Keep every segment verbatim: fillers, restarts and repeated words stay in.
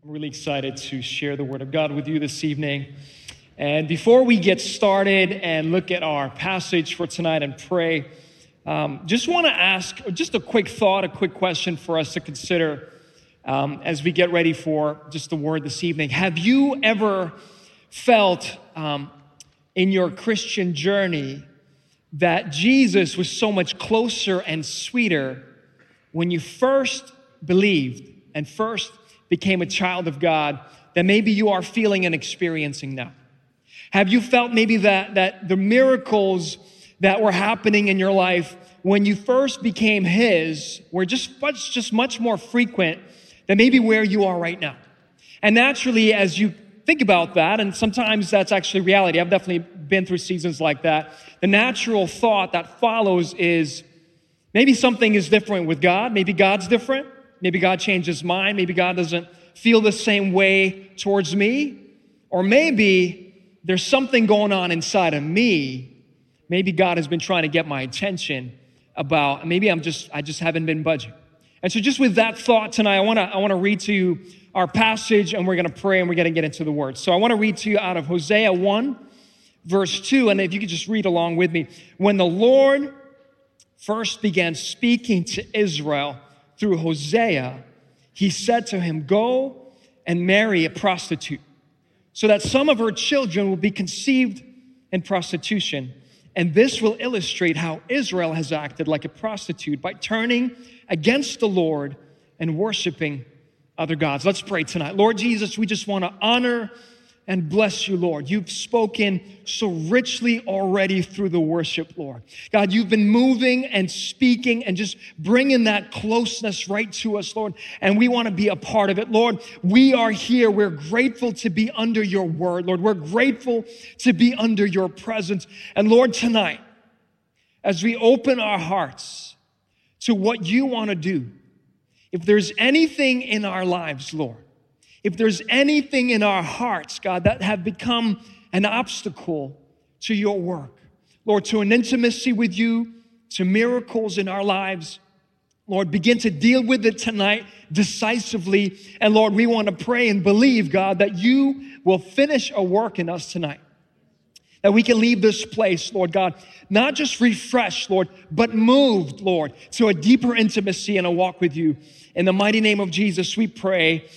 I'm really excited to share the Word of God with you this evening. And before we get started and look at our passage for tonight and pray, um, just want to ask just a quick thought, a quick question for us to consider um, as we get ready for just the Word this evening. Have you ever felt um, in your Christian journey that Jesus was so much closer and sweeter when you first believed and first became a child of God that maybe you are feeling and experiencing now? Have you felt maybe that, that the miracles that were happening in your life when you first became His were just much, just much more frequent than maybe where you are right now? And naturally, as you think about that, and sometimes that's actually reality, I've definitely been through seasons like that, the natural thought that follows is maybe something is different with God. Maybe God's different. Maybe God changed His mind. Maybe God doesn't feel the same way towards me. Or maybe there's something going on inside of me. Maybe God has been trying to get my attention about, maybe I'm just, I just haven't been budging. And so just with that thought tonight, I want to I want to read to you our passage, and we're going to pray, and we're going to get into the Word. So I want to read to you out of Hosea one, verse two, and if you could just read along with me. When the Lord first began speaking to Israel through Hosea, He said to him, "Go and marry a prostitute, so that some of her children will be conceived in prostitution. And this will illustrate how Israel has acted like a prostitute by turning against the Lord and worshiping other gods." Let's pray tonight. Lord Jesus, we just want to honor and bless you, Lord. You've spoken so richly already through the worship, Lord. God, you've been moving and speaking and just bringing that closeness right to us, Lord. And we want to be a part of it, Lord. We are here. We're grateful to be under your word, Lord. We're grateful to be under your presence. And Lord, tonight, as we open our hearts to what you want to do, if there's anything in our lives, Lord, if there's anything in our hearts, God, that have become an obstacle to your work, Lord, to an intimacy with you, to miracles in our lives, Lord, begin to deal with it tonight decisively. And Lord, we want to pray and believe, God, that you will finish a work in us tonight. That we can leave this place, Lord God, not just refreshed, Lord, but moved, Lord, to a deeper intimacy and a walk with you. In the mighty name of Jesus, we pray.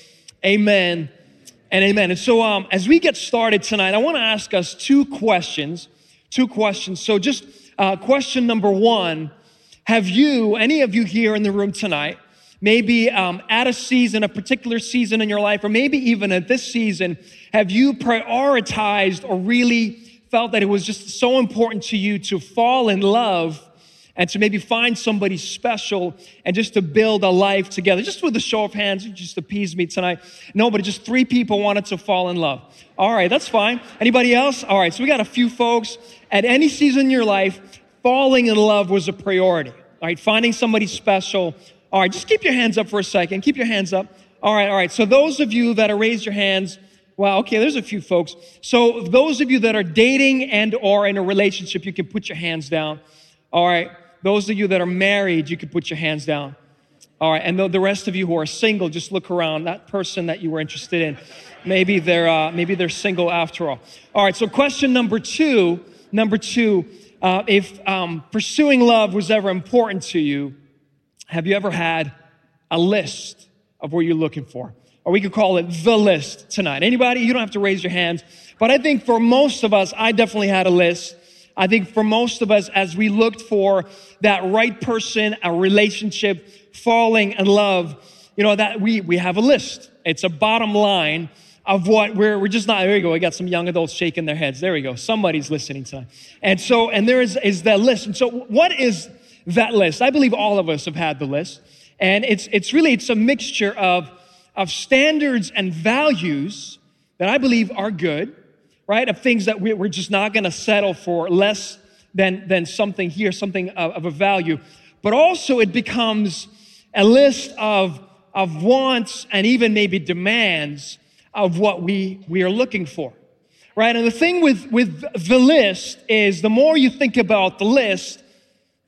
Amen and amen. And so um, as we get started tonight, I want to ask us two questions, two questions. So just uh, question number one, have you, any of you here in the room tonight, maybe um, at a season, a particular season in your life, or maybe even at this season, have you prioritized or really felt that it was just so important to you to fall in love and to maybe find somebody special and just to build a life together? Just with a show of hands, you just appease me tonight. No, but just three people wanted to fall in love. All right, that's fine. Anybody else? All right, so we got a few folks. At any season in your life, falling in love was a priority. All right, finding somebody special. All right, just keep your hands up for a second. Keep your hands up. All right, all right. So those of you that are raised your hands, wow, okay, there's a few folks. So those of you that are dating and or in a relationship, you can put your hands down. All right. Those of you that are married, you can put your hands down. All right. And the, the rest of you who are single, just look around. That person that you were interested in, maybe they're uh, maybe they're single after all. All right. So question number two, number two, uh, if um, pursuing love was ever important to you, have you ever had a list of what you're looking for? Or we could call it the list tonight. Anybody? You don't have to raise your hands. But I think for most of us, I definitely had a list. I think for most of us, as we looked for that right person, a relationship, falling in love, you know, that we, we have a list. It's a bottom line of what we're, we're just not, there you go. We got some young adults shaking their heads. There we go. Somebody's listening tonight. And so, and there is, is that list. And so what is that list? I believe all of us have had the list. And it's, it's really, it's a mixture of, of standards and values that I believe are good, right? Of things that we're just not going to settle for less than, than something here, something of, of a value. But also it becomes a list of, of wants and even maybe demands of what we, we are looking for, right? And the thing with, with the list is the more you think about the list,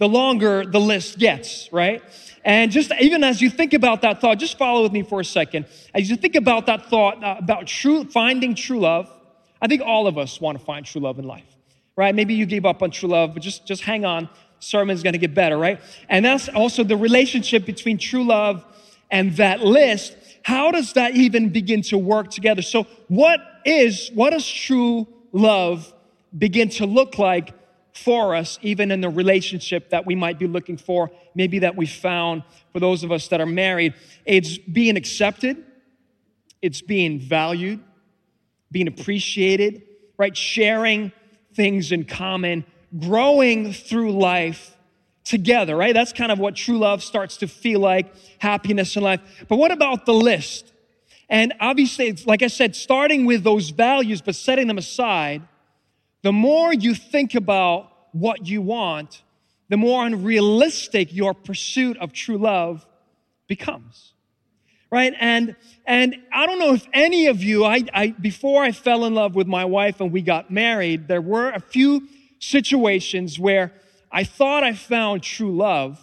the longer the list gets, right? And just even as you think about that thought, just follow with me for a second. As you think about that thought uh, about true finding true love, I think all of us want to find true love in life, right? Maybe you gave up on true love, but just, just hang on. Sermon's going to get better, right? And that's also the relationship between true love and that list. How does that even begin to work together? So what is, what does true love begin to look like for us, even in the relationship that we might be looking for, maybe that we found for those of us that are married? It's being accepted. It's being valued, being appreciated, right? Sharing things in common, growing through life together, right? That's kind of what true love starts to feel like, happiness in life. But what about the list? And obviously, it's, like I said, starting with those values, but setting them aside, the more you think about what you want, the more unrealistic your pursuit of true love becomes, right? And and I don't know if any of you, I, I before I fell in love with my wife and we got married, there were a few situations where I thought I found true love,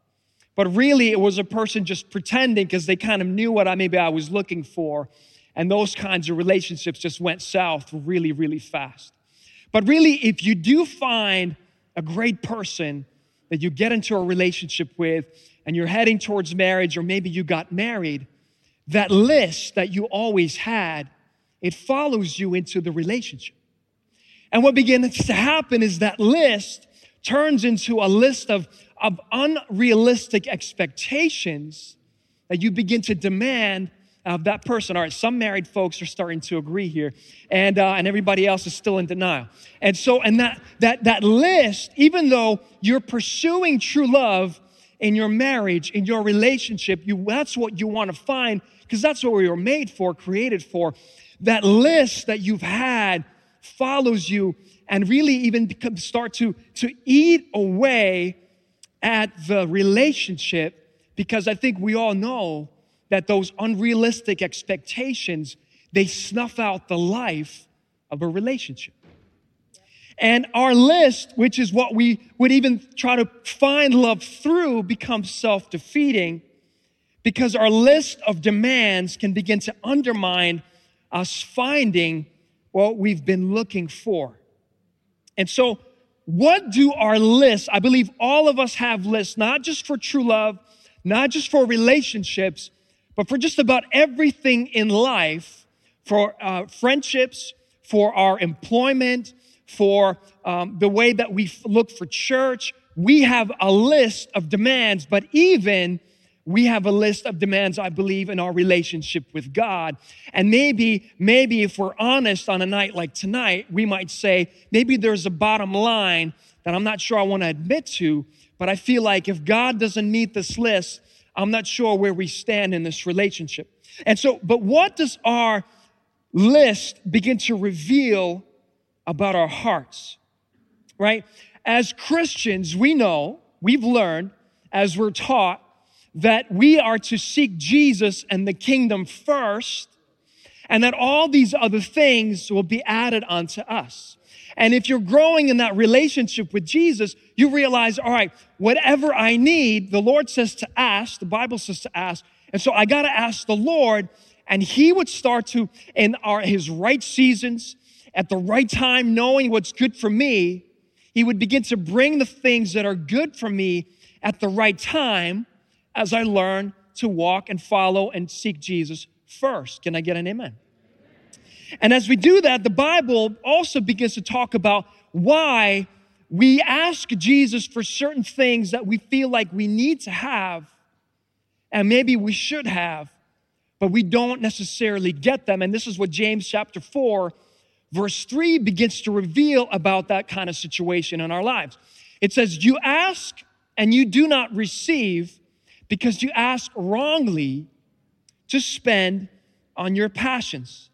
but really it was a person just pretending because they kind of knew what I maybe I was looking for, and those kinds of relationships just went south really, really fast. But really, if you do find a great person that you get into a relationship with and you're heading towards marriage, or maybe you got married, that list that you always had, it follows you into the relationship. And what begins to happen is that list turns into a list of, of unrealistic expectations that you begin to demand of that person. All right, some married folks are starting to agree here, and uh, and everybody else is still in denial. And so, and that that that list, even though you're pursuing true love in your marriage, in your relationship, you that's what you want to find, because that's what we were made for, created for. That list that you've had follows you and really even become, start to to eat away at the relationship, because I think we all know that those unrealistic expectations, they snuff out the life of a relationship. And our list, which is what we would even try to find love through, becomes self-defeating, because our list of demands can begin to undermine us finding what we've been looking for. And so what do our lists, I believe all of us have lists, not just for true love, not just for relationships, but for just about everything in life, for uh, friendships, for our employment, for um, the way that we f- look for church. We have a list of demands, but even we have a list of demands, I believe, in our relationship with God. And maybe, maybe if we're honest on a night like tonight, we might say, maybe there's a bottom line that I'm not sure I want to admit to, but I feel like if God doesn't meet this list, I'm not sure where we stand in this relationship. And so, but what does our list begin to reveal about our hearts, right? As Christians, we know, we've learned, as we're taught, that we are to seek Jesus and the kingdom first, and that all these other things will be added onto us. And if you're growing in that relationship with Jesus, you realize, all right, whatever I need, the Lord says to ask, the Bible says to ask, and so I got to ask the Lord, and He would start to, in our His right seasons, at the right time, knowing what's good for me, He would begin to bring the things that are good for me at the right time as I learn to walk and follow and seek Jesus first. Can I get an amen? And as we do that, the Bible also begins to talk about why we ask Jesus for certain things that we feel like we need to have, and maybe we should have, but we don't necessarily get them. And this is what James chapter four, verse three begins to reveal about that kind of situation in our lives. It says, you ask and you do not receive because you ask wrongly to spend on your passions.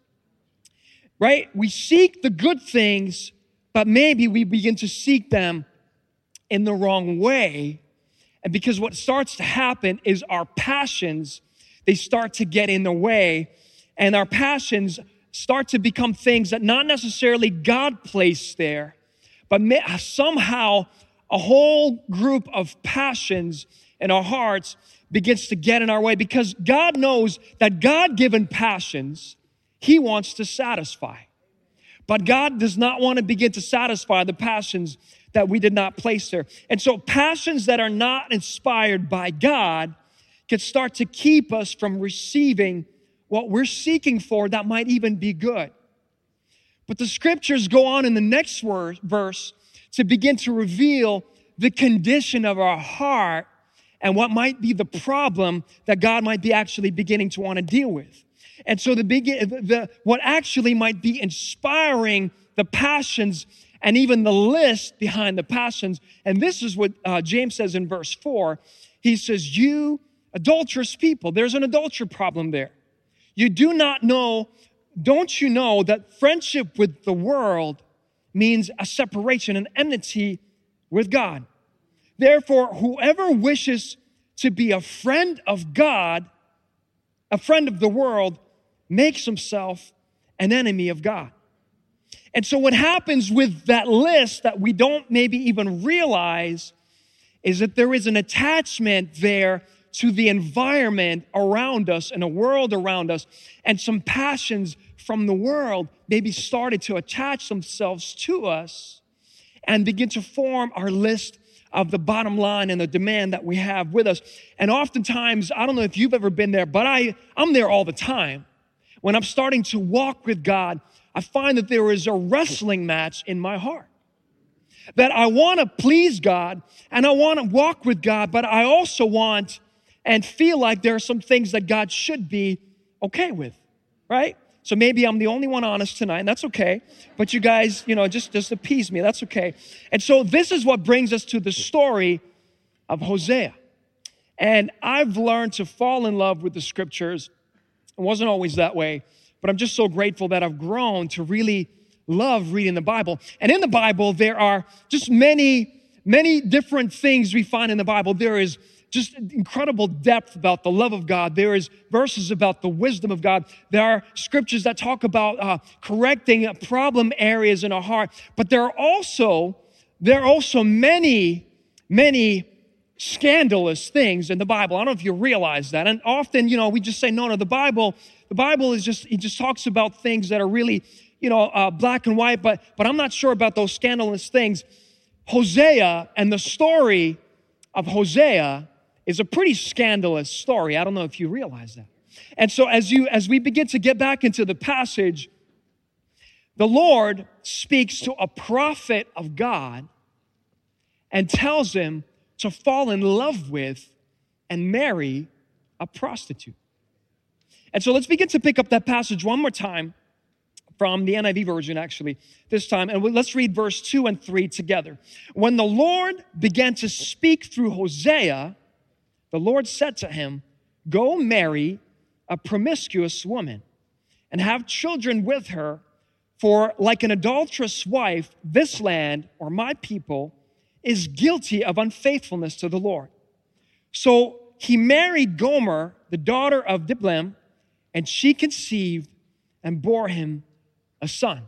Right? We seek the good things, but maybe we begin to seek them in the wrong way. And because what starts to happen is our passions, they start to get in the way, and our passions start to become things that not necessarily God placed there, but may, somehow a whole group of passions in our hearts begins to get in our way, because God knows that God-given passions He wants to satisfy. But God does not want to begin to satisfy the passions that we did not place there. And so passions that are not inspired by God can start to keep us from receiving what we're seeking for that might even be good. But the scriptures go on in the next verse to begin to reveal the condition of our heart and what might be the problem that God might be actually beginning to want to deal with. And so the, begin, the what actually might be inspiring the passions and even the list behind the passions. And this is what uh, James says in verse four. He says, you adulterous people, there's an adultery problem there. You do not know, don't you know that friendship with the world means a separation, an enmity with God? Therefore, whoever wishes to be a friend of God, a friend of the world, makes himself an enemy of God. And so what happens with that list that we don't maybe even realize is that there is an attachment there to the environment around us and the world around us, and some passions from the world maybe started to attach themselves to us and begin to form our list of the bottom line and the demand that we have with us. And oftentimes, I don't know if you've ever been there, but I, I'm there all the time. When I'm starting to walk with God, I find that there is a wrestling match in my heart. That I want to please God and I want to walk with God, but I also want and feel like there are some things that God should be okay with, right? So maybe I'm the only one honest tonight, and that's okay. But you guys, you know, just, just appease me. That's okay. And so this is what brings us to the story of Hosea. And I've learned to fall in love with the scriptures. It wasn't always that way, but I'm just so grateful that I've grown to really love reading the Bible. And in the Bible, there are just many, many different things we find in the Bible. There is just incredible depth about the love of God. There is verses about the wisdom of God. There are scriptures that talk about uh, correcting problem areas in our heart. But there are also, there are also many, many scandalous things in the Bible. I don't know if you realize that. And often, you know, we just say, no, no, the Bible, the Bible is just, it just talks about things that are really, you know, uh, black and white, but, but I'm not sure about those scandalous things. Hosea and the story of Hosea is a pretty scandalous story. I don't know if you realize that. And so as you, as we begin to get back into the passage, the Lord speaks to a prophet of God and tells him to fall in love with and marry a prostitute. And so let's begin to pick up that passage one more time from the N I V version, actually, this time. And let's read verse two and three together. When the Lord began to speak through Hosea, the Lord said to him, go marry a promiscuous woman and have children with her, for like an adulterous wife, this land, or my people, is guilty of unfaithfulness to the Lord. So he married Gomer, the daughter of Diblaim, and she conceived and bore him a son.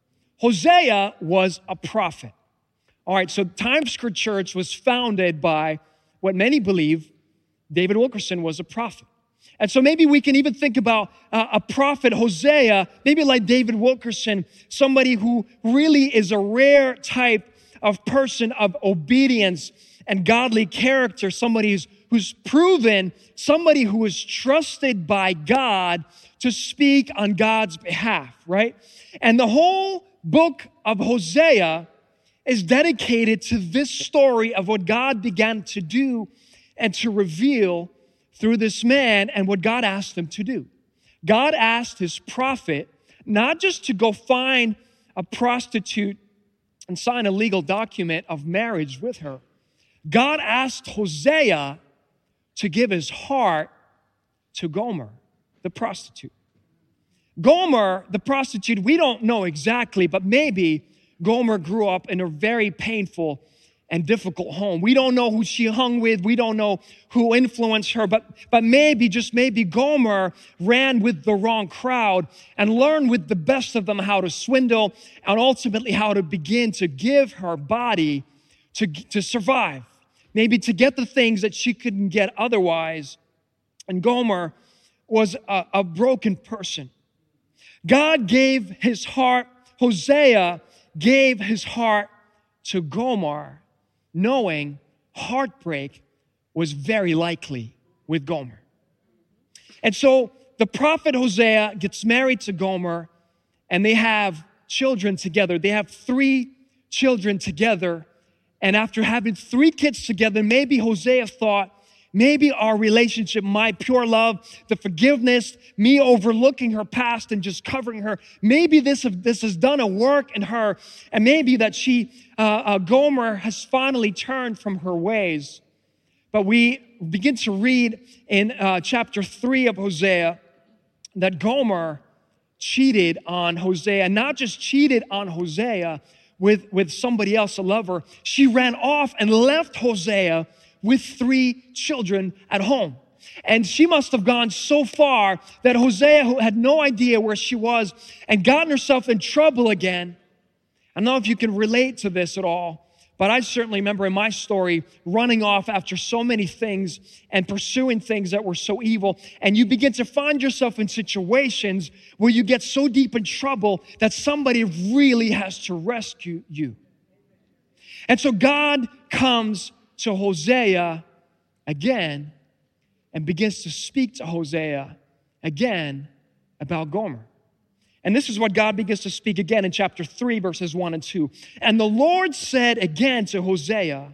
Hosea was a prophet. All right, so Times Square Church was founded by what many believe David Wilkerson was a prophet. And so maybe we can even think about uh, a prophet, Hosea, maybe like David Wilkerson, somebody who really is a rare type of person of obedience and godly character, somebody who's, who's proven, somebody who is trusted by God to speak on God's behalf, right? And the whole book of Hosea is dedicated to this story of what God began to do and to reveal through this man and what God asked him to do. God asked his prophet not just to go find a prostitute and sign a legal document of marriage with her. God asked Hosea to give his heart to Gomer, the prostitute. Gomer, the prostitute, we don't know exactly, but maybe Gomer grew up in a very painful and difficult home. We don't know who she hung with. We don't know who influenced her, but, but maybe, just maybe Gomer ran with the wrong crowd and learned with the best of them how to swindle and ultimately how to begin to give her body to, to survive, maybe to get the things that she couldn't get otherwise. And Gomer was a, a broken person. God gave his heart, Hosea gave his heart to Gomer, knowing heartbreak was very likely with Gomer. And so the prophet Hosea gets married to Gomer, and they have children together. They have three children together. And after having three kids together, maybe Hosea thought, maybe our relationship, my pure love, the forgiveness, me overlooking her past and just covering her, maybe this, this has done a work in her, and maybe that she, uh, uh, Gomer, has finally turned from her ways. But we begin to read in uh, chapter three of Hosea that Gomer cheated on Hosea, and not just cheated on Hosea with, with somebody else, a lover. She ran off and left Hosea with three children at home. And she must have gone so far that Hosea, who had no idea where she was and gotten herself in trouble again. I don't know if you can relate to this at all, but I certainly remember in my story running off after so many things and pursuing things that were so evil. And you begin to find yourself in situations where you get so deep in trouble that somebody really has to rescue you. And so God comes to Hosea again and begins to speak to Hosea again about Gomer. And this is what God begins to speak again in chapter three, verses one and two. And the Lord said again to Hosea,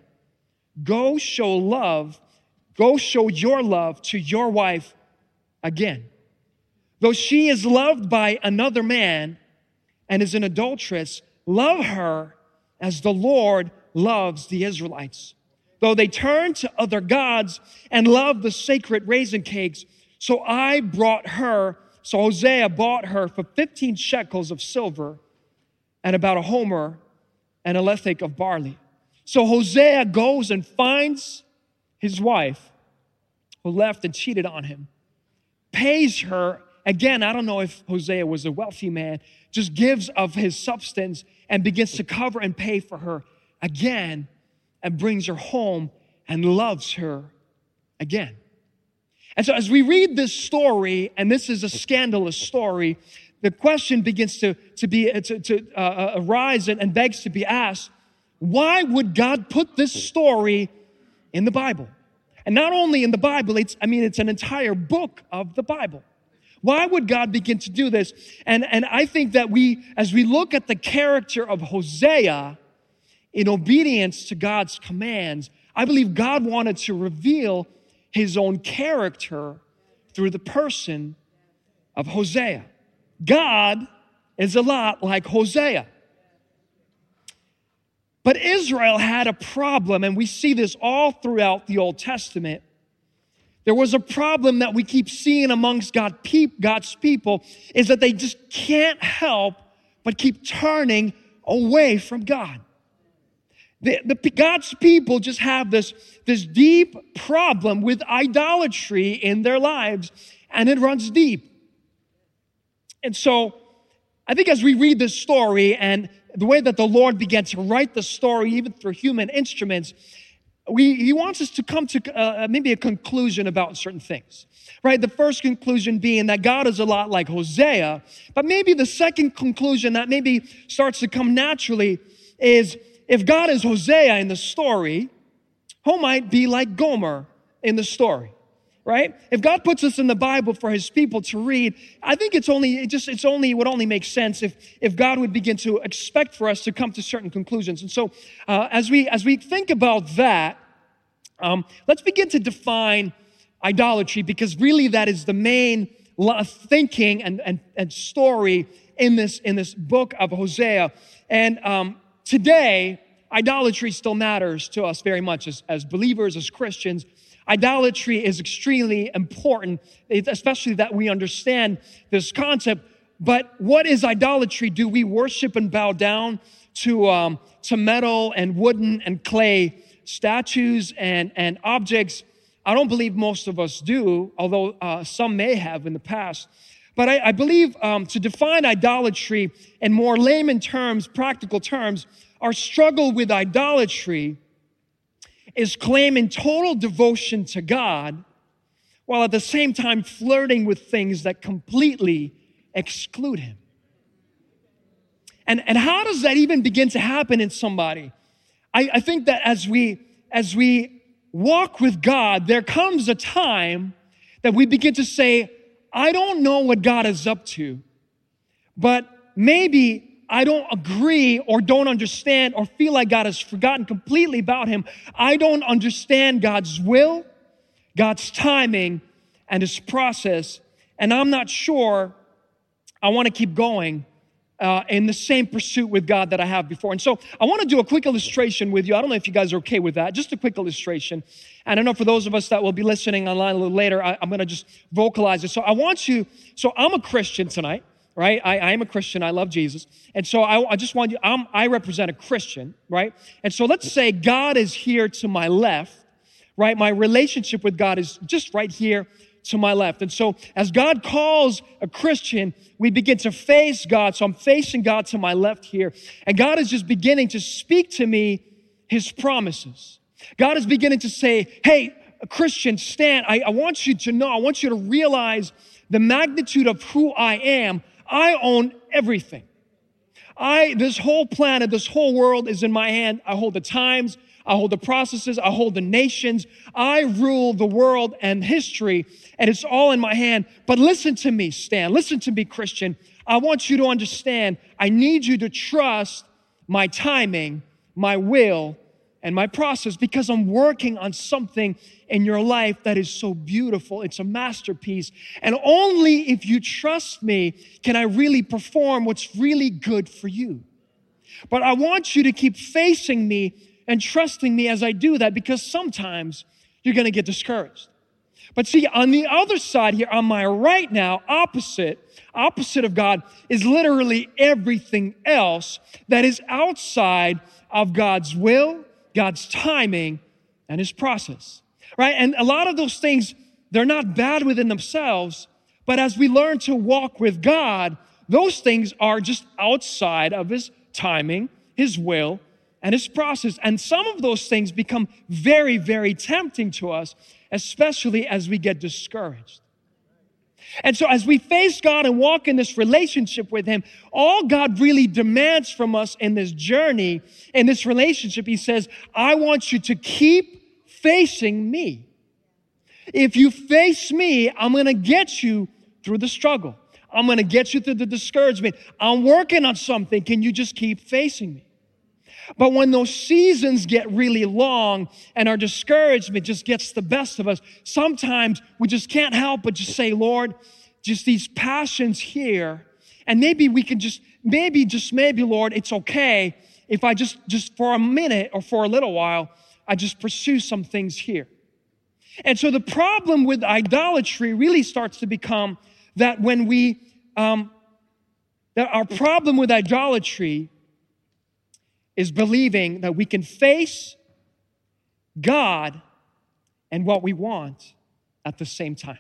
go show love, go show your love to your wife again. Though she is loved by another man and is an adulteress, love her as the Lord loves the Israelites. Though they turned to other gods and loved the sacred raisin cakes, so I brought her, so Hosea bought her for fifteen shekels of silver and about a homer and a lethek of barley. So Hosea goes and finds his wife who left and cheated on him, pays her. Again, I don't know if Hosea was a wealthy man, just gives of his substance and begins to cover and pay for her again, and brings her home and loves her again. And so as we read this story, and this is a scandalous story, the question begins to, to, be, to, to uh, arise and, and begs to be asked, why would God put this story in the Bible? And not only in the Bible, it's, I mean, it's an entire book of the Bible. Why would God begin to do this? And, and I think that we, as we look at the character of Hosea, in obedience to God's commands, I believe God wanted to reveal his own character through the person of Hosea. God is a lot like Hosea. But Israel had a problem, and we see this all throughout the Old Testament. There was a problem that we keep seeing amongst God, God's people, is that they just can't help but keep turning away from God. The, the, God's people just have this, this deep problem with idolatry in their lives, and it runs deep. And so I think as we read this story and the way that the Lord began to write the story, even through human instruments, we, he wants us to come to uh, maybe a conclusion about certain things, right? The first conclusion being that God is a lot like Hosea, but maybe the second conclusion that maybe starts to come naturally is, if God is Hosea in the story, who might be like Gomer in the story, right? If God puts us in the Bible for his people to read, I think it's only, it just, it's only, it would only make sense if, if God would begin to expect for us to come to certain conclusions. And so uh, as we, as we think about that, um, let's begin to define idolatry, because really that is the main thinking and, and, and story in this, in this book of Hosea. And, um, Today, idolatry still matters to us very much as, as believers, as Christians. Idolatry is extremely important, especially that we understand this concept. But what is idolatry? Do we worship and bow down to, um, to metal and wooden and clay statues and, and objects? I don't believe most of us do, although uh, some may have in the past. But I, I believe um, to define idolatry in more layman terms, practical terms, our struggle with idolatry is claiming total devotion to God while at the same time flirting with things that completely exclude him. And, and how does that even begin to happen in somebody? I, I think that as we, as we walk with God, there comes a time that we begin to say, I don't know what God is up to, but maybe I don't agree or don't understand or feel like God has forgotten completely about him. I don't understand God's will, God's timing, and his process. And I'm not sure I want to keep going uh, in the same pursuit with God that I have before. And so I want to do a quick illustration with you. I don't know if you guys are okay with that. Just a quick illustration. And I know for those of us that will be listening online a little later, I, I'm going to just vocalize it. So I want you, so I'm a Christian tonight. Right? I, I am a Christian. I love Jesus. And so I, I just want you, I'm, I represent a Christian, right? And so let's say God is here to my left, right? My relationship with God is just right here to my left. And so as God calls a Christian, we begin to face God. So I'm facing God to my left here. And God is just beginning to speak to me his promises. God is beginning to say, hey, Christian, stand. I, I want you to know, I want you to realize the magnitude of who I am. I own everything. I, this whole planet, this whole world is in my hand. I hold the times, I hold the processes, I hold the nations. I rule the world and history, and it's all in my hand. But listen to me, Stan. Listen to me, Christian. I want you to understand, I need you to trust my timing, my will, and my process, because I'm working on something in your life that is so beautiful. It's a masterpiece. And only if you trust me can I really perform what's really good for you. But I want you to keep facing me and trusting me as I do that, because sometimes you're going to get discouraged. But see, on the other side here, on my right now, opposite, opposite of God, is literally everything else that is outside of God's will, God's timing, and his process, right? And a lot of those things, they're not bad within themselves, but as we learn to walk with God, those things are just outside of his timing, his will, and his process. And some of those things become very, very tempting to us, especially as we get discouraged. And so as we face God and walk in this relationship with him, all God really demands from us in this journey, in this relationship, he says, I want you to keep facing me. If you face me, I'm going to get you through the struggle. I'm going to get you through the discouragement. I'm working on something. Can you just keep facing me? But when those seasons get really long and our discouragement just gets the best of us, sometimes we just can't help but just say, Lord, just these passions here, and maybe we can just, maybe, just maybe, Lord, it's okay if I just, just for a minute or for a little while, I just pursue some things here. And so the problem with idolatry really starts to become that when we, um, that our problem with idolatry is believing that we can face God and what we want at the same time.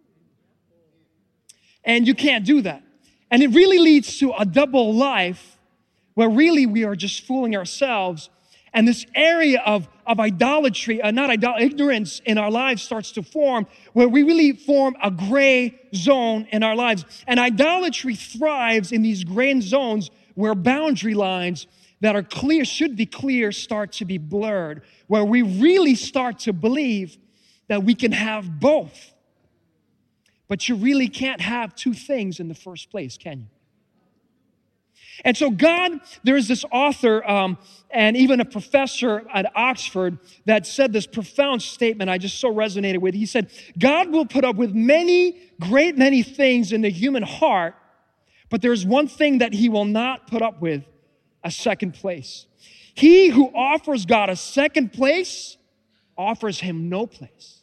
And you can't do that. And it really leads to a double life where really we are just fooling ourselves. And this area of, of idolatry, uh, not idol- ignorance in our lives starts to form, where we really form a gray zone in our lives. And idolatry thrives in these gray zones where boundary lines that are clear, should be clear, start to be blurred, where we really start to believe that we can have both. But you really can't have two things in the first place, can you? And so God, there is this author um, and even a professor at Oxford that said this profound statement I just so resonated with. He said, God will put up with many, great many things in the human heart, but there's one thing that he will not put up with, a second place. He who offers God a second place offers him no place.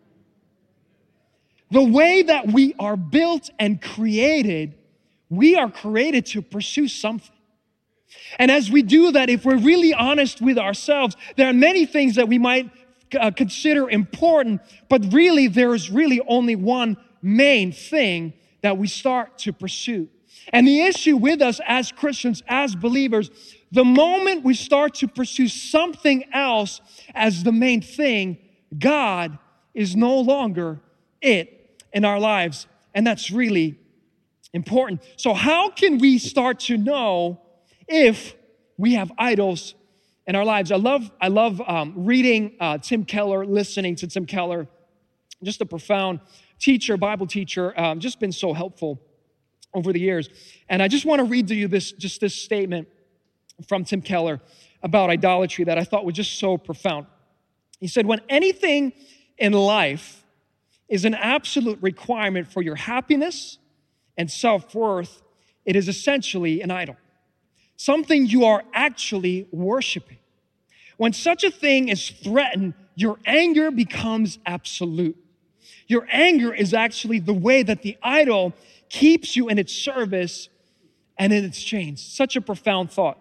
The way that we are built and created, we are created to pursue something. And as we do that, if we're really honest with ourselves, there are many things that we might uh, consider important, but really there is really only one main thing that we start to pursue. And the issue with us as Christians, as believers, the moment we start to pursue something else as the main thing, God is no longer it in our lives. And that's really important. So how can we start to know if we have idols in our lives? I love, I love um, reading uh, Tim Keller, listening to Tim Keller, just a profound teacher, Bible teacher, um, just been so helpful over the years. And I just want to read to you this, just this statement from Tim Keller about idolatry that I thought was just so profound. He said, when anything in life is an absolute requirement for your happiness and self-worth, it is essentially an idol, something you are actually worshiping. When such a thing is threatened, your anger becomes absolute. Your anger is actually the way that the idol keeps you in its service and in its chains. Such a profound thought.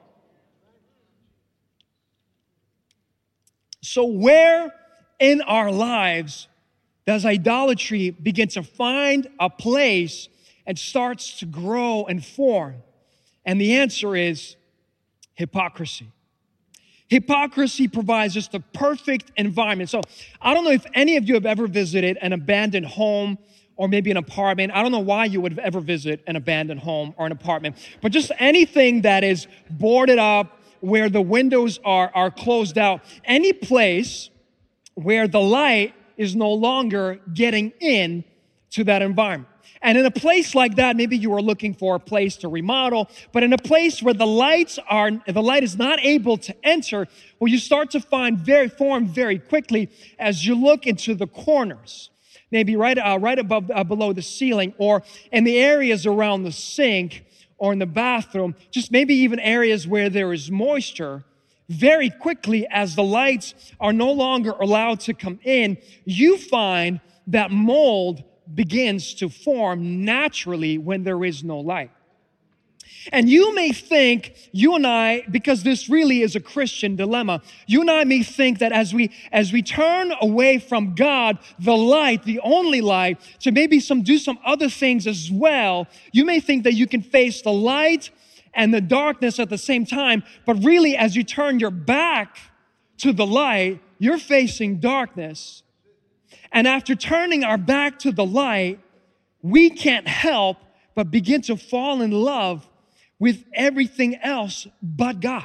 So where in our lives does idolatry begin to find a place and starts to grow and form? And the answer is hypocrisy. Hypocrisy provides just the perfect environment. So I don't know if any of you have ever visited an abandoned home or maybe an apartment. I don't know why you would ever visit an abandoned home or an apartment, but just anything that is boarded up, where the windows are, are closed out, any place where the light is no longer getting in to that environment. And in a place like that, maybe you are looking for a place to remodel, but in a place where the lights are, the light is not able to enter, well, you start to find very form very quickly as you look into the corners, maybe right, uh, right above, uh, below the ceiling, or in the areas around the sink, or in the bathroom, just maybe even areas where there is moisture. Very quickly, as the lights are no longer allowed to come in, you find that mold begins to form naturally when there is no light. And you may think, you and I, because this really is a Christian dilemma, you and I may think that as we as we turn away from God, the light, the only light, to maybe some do some other things as well, you may think that you can face the light and the darkness at the same time, but really as you turn your back to the light, you're facing darkness. And after turning our back to the light, we can't help but begin to fall in love with everything else but God.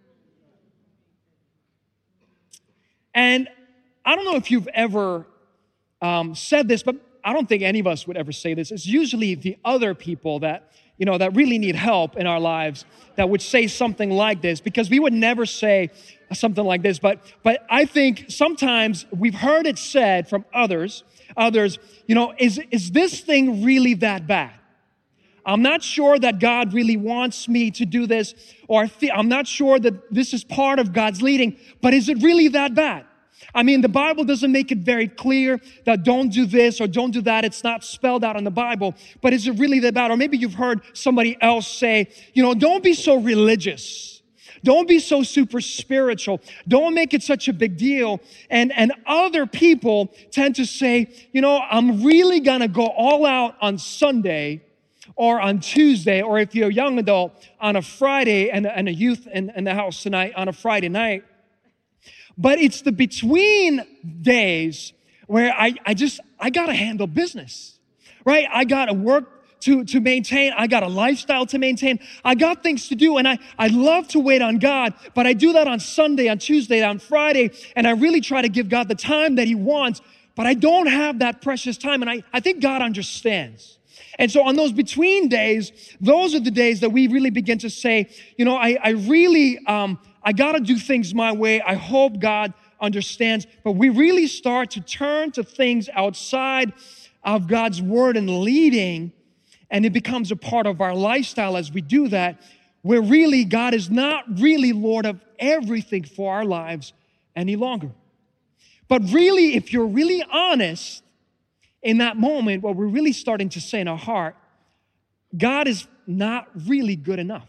And I don't know if you've ever um, said this, but I don't think any of us would ever say this. It's usually the other people that, you know, that really need help in our lives that would say something like this, because we would never say something like this. But, but I think sometimes we've heard it said from others, others, you know, is, is this thing really that bad? I'm not sure that God really wants me to do this, or I'm not sure that this is part of God's leading, but is it really that bad? I mean, the Bible doesn't make it very clear that don't do this or don't do that. It's not spelled out in the Bible, but is it really that bad? Or maybe you've heard somebody else say, you know, don't be so religious. Don't be so super spiritual. Don't make it such a big deal. And, and other people tend to say, you know, I'm really gonna go all out on Sunday or on Tuesday, or if you're a young adult, on a Friday, and, and a youth in, in the house tonight on a Friday night. But it's the between days where I, I just, I gotta handle business, right? I gotta work to, to maintain. I got a lifestyle to maintain. I got things to do, and I, I love to wait on God, but I do that on Sunday, on Tuesday, on Friday, and I really try to give God the time that He wants, but I don't have that precious time, and I, I think God understands. And so on those between days, those are the days that we really begin to say, you know, I, I really, um, I got to do things my way. I hope God understands. But we really start to turn to things outside of God's word and leading, and it becomes a part of our lifestyle as we do that, where really God is not really Lord of everything for our lives any longer. But really, if you're really honest, in that moment, what we're really starting to say in our heart, God is not really good enough.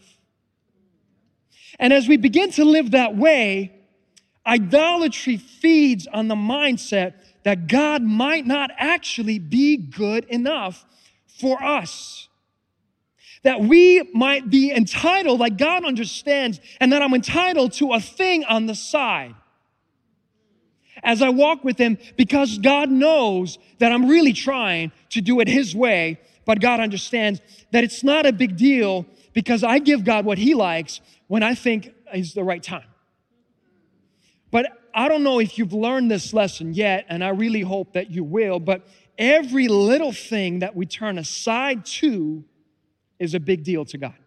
And as we begin to live that way, idolatry feeds on the mindset that God might not actually be good enough for us. that we might be entitled, like God understands, and that I'm entitled to a thing on the side as I walk with him, because God knows that I'm really trying to do it his way, but God understands that it's not a big deal because I give God what he likes when I think is the right time. But I don't know if you've learned this lesson yet, and I really hope that you will, but every little thing that we turn aside to is a big deal to God.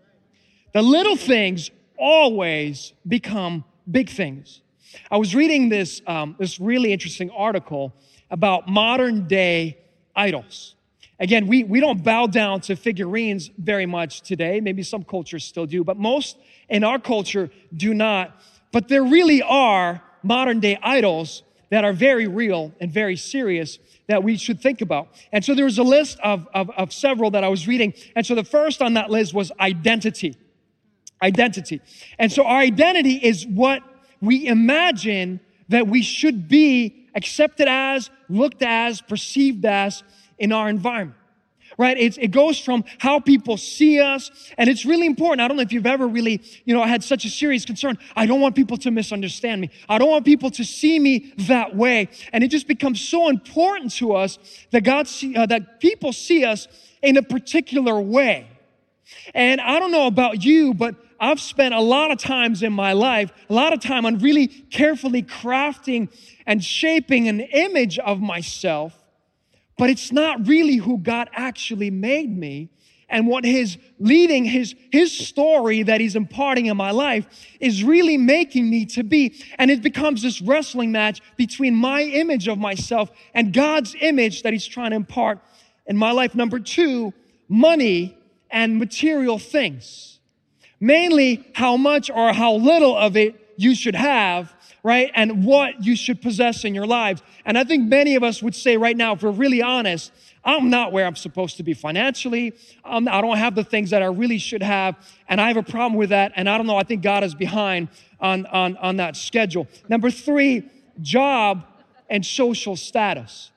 The little things always become big things. I was reading this, um, this really interesting article about modern day idols. Again, we, we don't bow down to figurines very much today. Maybe some cultures still do, but most in our culture do not. But there really are modern day idols that are very real and very serious that we should think about. And so there was a list of, of, of several that I was reading. And so the first on that list was identity. Identity. And so our identity is what we imagine that we should be accepted as, looked as, perceived as in our environment, right? It's, it goes from how people see us, and it's really important. I don't know if you've ever really, you know, had such a serious concern. I don't want people to misunderstand me. I don't want people to see me that way. And it just becomes so important to us that God, see, uh, that people see us in a particular way. And I don't know about you, but I've spent a lot of times in my life, a lot of time on really carefully crafting and shaping an image of myself, but it's not really who God actually made me. And what his leading, his, his story that he's imparting in my life is really making me to be. And it becomes this wrestling match between my image of myself and God's image that he's trying to impart in my life. Number two, money and material things. Mainly how much or how little of it you should have, right? And what you should possess in your lives. And I think many of us would say right now, if we're really honest, I'm not where I'm supposed to be financially. Um, I don't have the things that I really should have. And I have a problem with that. And I don't know, I think God is behind on, on, on that schedule. Number three, job and social status.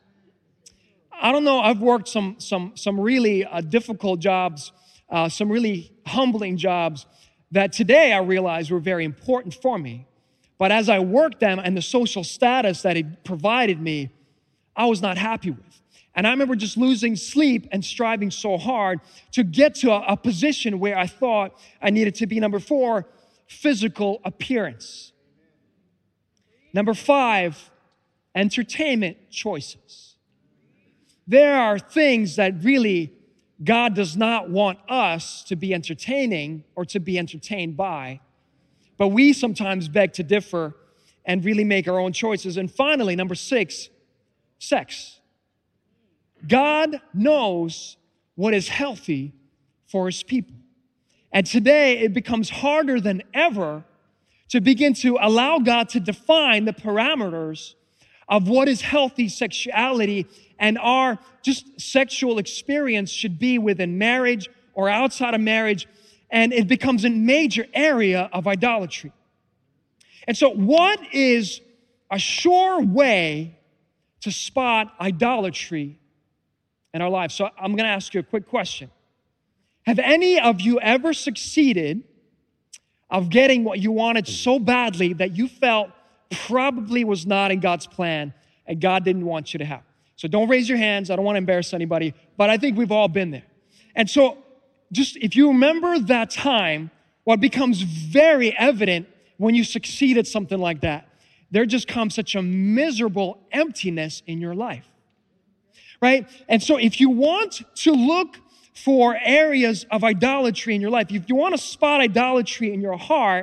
I don't know, I've worked some, some, some really uh, difficult jobs, uh, some really humbling jobs that today I realize were very important for me. But as I worked them and the social status that it provided me, I was not happy with. And I remember just losing sleep and striving so hard to get to a, a position where I thought I needed to be. Number four, physical appearance. Number five, entertainment choices. There are things that really God does not want us to be entertaining or to be entertained by, but we sometimes beg to differ and really make our own choices. And finally, number six, sex. God knows what is healthy for his people. And today it becomes harder than ever to begin to allow God to define the parameters of what is healthy sexuality and our just sexual experience should be within marriage or outside of marriage. And it becomes a major area of idolatry. And so what is a sure way to spot idolatry in our lives? So I'm going to ask you a quick question. Have any of you ever succeeded of getting what you wanted so badly that you felt probably was not in God's plan and God didn't want you to have? So don't raise your hands. I don't want to embarrass anybody, but I think we've all been there. And so just if you remember that time, what becomes very evident when you succeed at something like that, there just comes such a miserable emptiness in your life, right? And so if you want to look for areas of idolatry in your life, if you want to spot idolatry in your heart,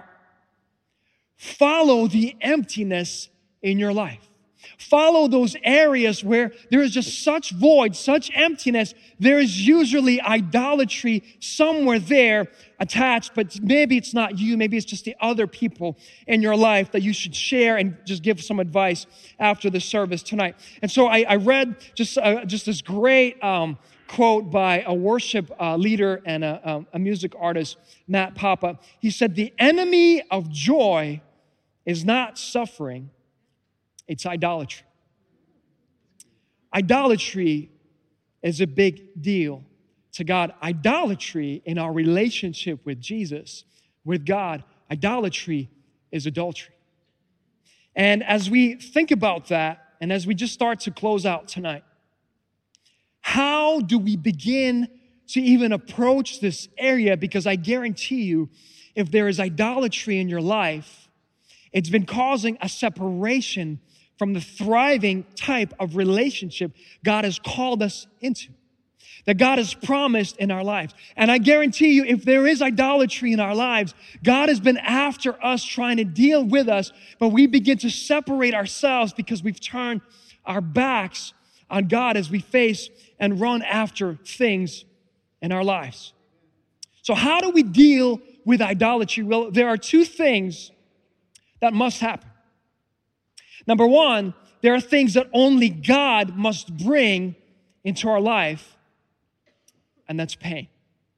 follow the emptiness in your life. Follow those areas where there is just such void, such emptiness. There is usually idolatry somewhere there attached, but maybe it's not you. Maybe it's just the other people in your life that you should share and just give some advice after the service tonight. And so I, I read just, uh, just this great um, quote by a worship uh, leader and a, um, a music artist, Matt Papa. He said, "The enemy of joy is not suffering, it's idolatry." Idolatry is a big deal to God. Idolatry in our relationship with Jesus, with God, idolatry is adultery. And as we think about that, and as we just start to close out tonight, how do we begin to even approach this area? Because I guarantee you, if there is idolatry in your life, it's been causing a separation from the thriving type of relationship God has called us into, that God has promised in our lives. And I guarantee you, if there is idolatry in our lives, God has been after us trying to deal with us, but we begin to separate ourselves because we've turned our backs on God as we face and run after things in our lives. So how do we deal with idolatry? Well, there are two things that must happen. Number one, there are things that only God must bring into our life, and that's pain.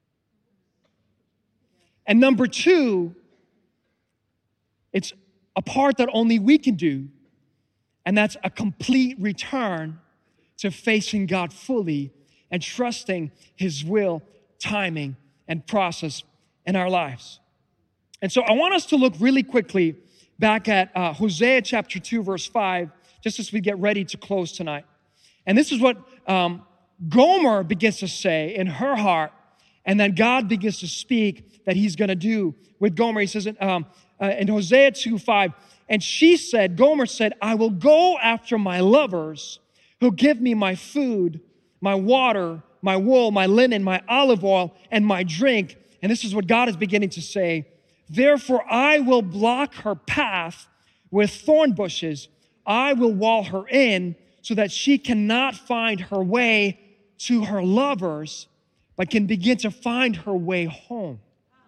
And number two, it's a part that only we can do, and that's a complete return to facing God fully and trusting His will, timing, and process in our lives. And so I want us to look really quickly back at uh, Hosea chapter two, verse five, just as we get ready to close tonight. And this is what um, Gomer begins to say in her heart, and then God begins to speak that He's going to do with Gomer. He says um, uh, in Hosea two five, and she said, Gomer said, I will go after my lovers who give me my food, my water, my wool, my linen, my olive oil, and my drink. And this is what God is beginning to say. Therefore, I will block her path with thorn bushes. I will wall her in so that she cannot find her way to her lovers, but can begin to find her way home.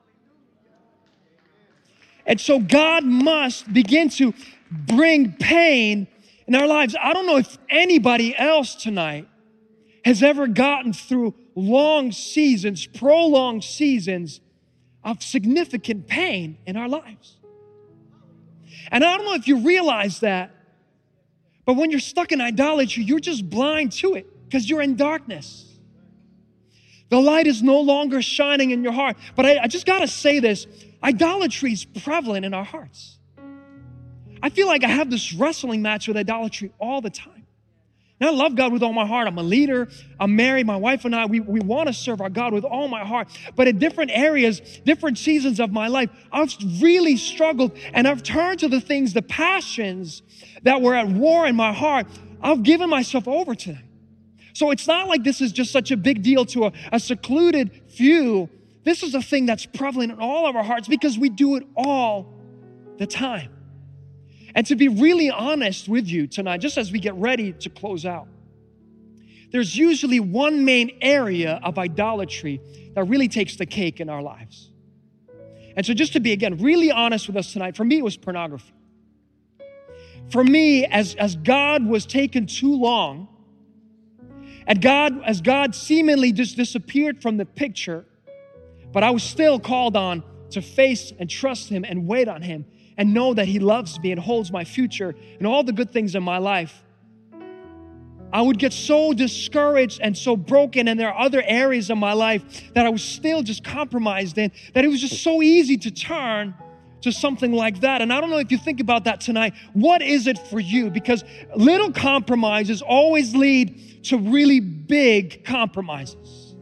And so God must begin to bring pain in our lives. I don't know if anybody else tonight has ever gotten through long seasons, prolonged seasons of significant pain in our lives. And I don't know if you realize that, but when you're stuck in idolatry, you're just blind to it because you're in darkness. The light is no longer shining in your heart. But I, I just got to say this, idolatry is prevalent in our hearts. I feel like I have this wrestling match with idolatry all the time. And I love God with all my heart. I'm a leader. I'm married. My wife and I, we, we want to serve our God with all my heart. But in different areas, different seasons of my life, I've really struggled and I've turned to the things, the passions that were at war in my heart. I've given myself over to them. So it's not like this is just such a big deal to a, a secluded few. This is a thing that's prevalent in all of our hearts because we do it all the time. And to be really honest with you tonight, just as we get ready to close out, there's usually one main area of idolatry that really takes the cake in our lives. And so just to be, again, really honest with us tonight, for me, it was pornography. For me, as, as God was taken too long, and God, as God seemingly just disappeared from the picture, but I was still called on to face and trust Him and wait on Him and know that He loves me and holds my future and all the good things in my life. I would get so discouraged and so broken, and there are other areas of my life that I was still just compromised in, that it was just so easy to turn to something like that. And I don't know if you think about that tonight. What is it for you? Because little compromises always lead to really big compromises.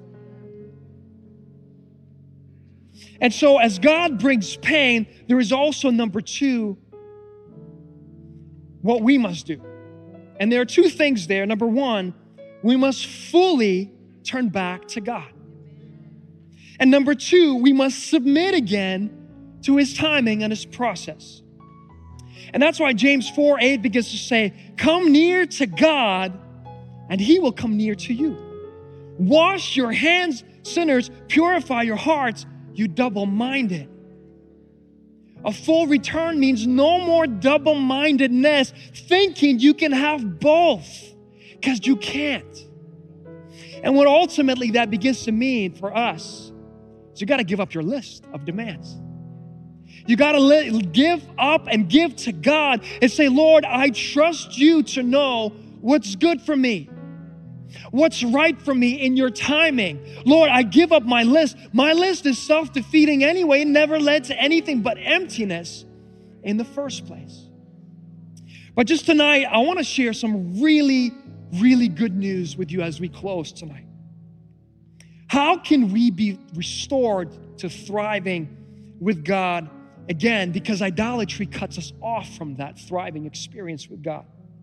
And so as God brings pain, there is also, number two, what we must do. And there are two things there. Number one, we must fully turn back to God. And number two, we must submit again to His timing and His process. And that's why James four eight begins to say, come near to God and He will come near to you. Wash your hands, sinners, purify your hearts, you double-minded. A full return means no more double-mindedness, thinking you can have both, because you can't. And what ultimately that begins to mean for us is you got to give up your list of demands. You got to give up and give to God and say, Lord, I trust you to know what's good for me. What's right for me in your timing? Lord, I give up my list. My list is self-defeating anyway. It never led to anything but emptiness in the first place. But just tonight, I want to share some really, really good news with you as we close tonight. How can we be restored to thriving with God again? Because idolatry cuts us off from that thriving experience with God.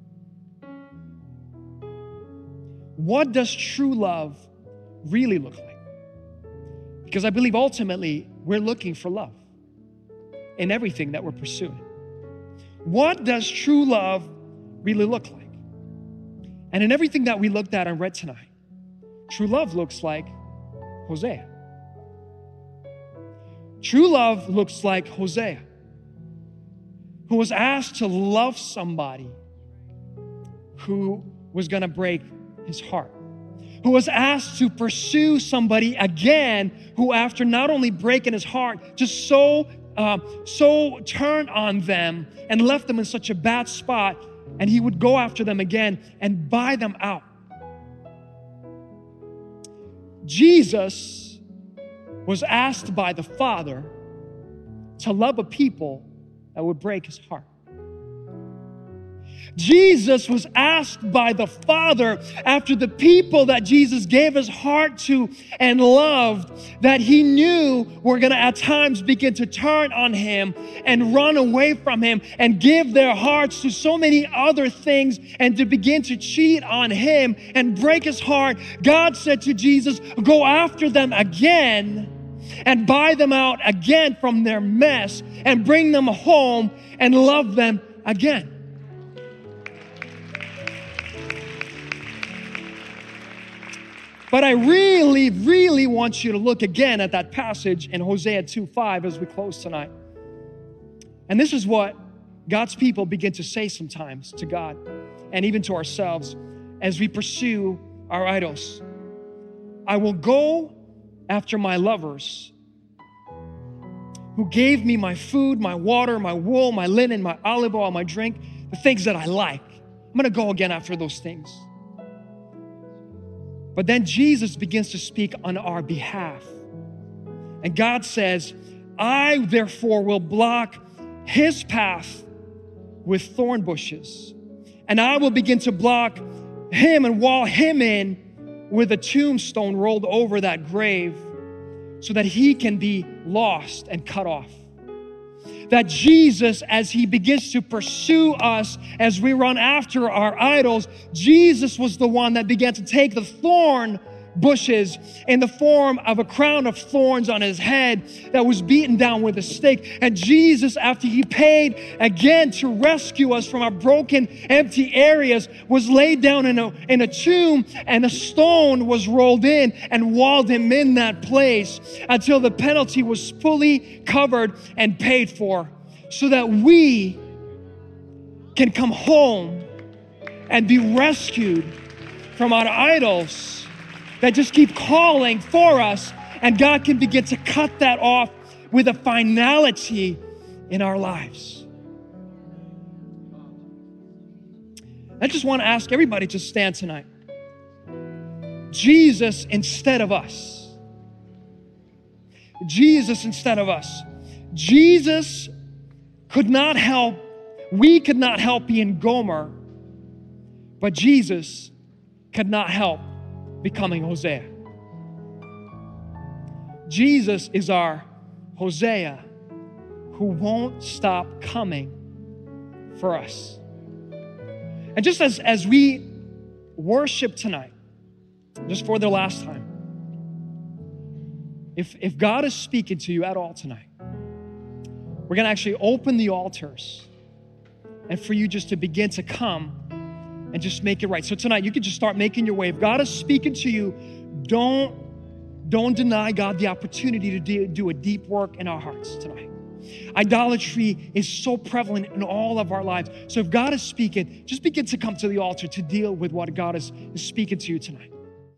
What does true love really look like? Because I believe ultimately we're looking for love in everything that we're pursuing. What does true love really look like? And in everything that we looked at and read tonight, true love looks like Hosea. True love looks like Hosea, who was asked to love somebody who was going to break his heart, who was asked to pursue somebody again who, after not only breaking his heart, just so uh, so turned on them and left them in such a bad spot, and he would go after them again and buy them out. Jesus was asked by the Father to love a people that would break his heart. Jesus was asked by the Father, after the people that Jesus gave his heart to and loved, that he knew were going to at times begin to turn on him and run away from him and give their hearts to so many other things and to begin to cheat on him and break his heart. God said to Jesus, go after them again and buy them out again from their mess and bring them home and love them again. But I really, really want you to look again at that passage in Hosea two five as we close tonight. And this is what God's people begin to say sometimes to God and even to ourselves as we pursue our idols. I will go after my lovers who gave me my food, my water, my wool, my linen, my olive oil, my drink, the things that I like. I'm going to go again after those things. But then Jesus begins to speak on our behalf. And God says, I therefore will block his path with thorn bushes. And I will begin to block him and wall him in with a tombstone rolled over that grave so that he can be lost and cut off. That Jesus, as he begins to pursue us, as we run after our idols, Jesus was the one that began to take the thorn bushes in the form of a crown of thorns on his head that was beaten down with a stake. And Jesus, after he paid again to rescue us from our broken, empty areas, was laid down in a, in a tomb, and a stone was rolled in and walled him in that place until the penalty was fully covered and paid for, so that we can come home and be rescued from our idols that just keep calling for us, and God can begin to cut that off with a finality in our lives. I just want to ask everybody to stand tonight. Jesus instead of us. Jesus instead of us. Jesus could not help, we could not help being Gomer, but Jesus could not help becoming Hosea. Jesus is our Hosea who won't stop coming for us. And just as, as we worship tonight, just for the last time, if, if God is speaking to you at all tonight, we're going to actually open the altars and for you just to begin to come and just make it right. So tonight, you can just start making your way. If God is speaking to you, don't, don't deny God the opportunity to do, do a deep work in our hearts tonight. Idolatry is so prevalent in all of our lives. So if God is speaking, just begin to come to the altar to deal with what God is, is speaking to you tonight.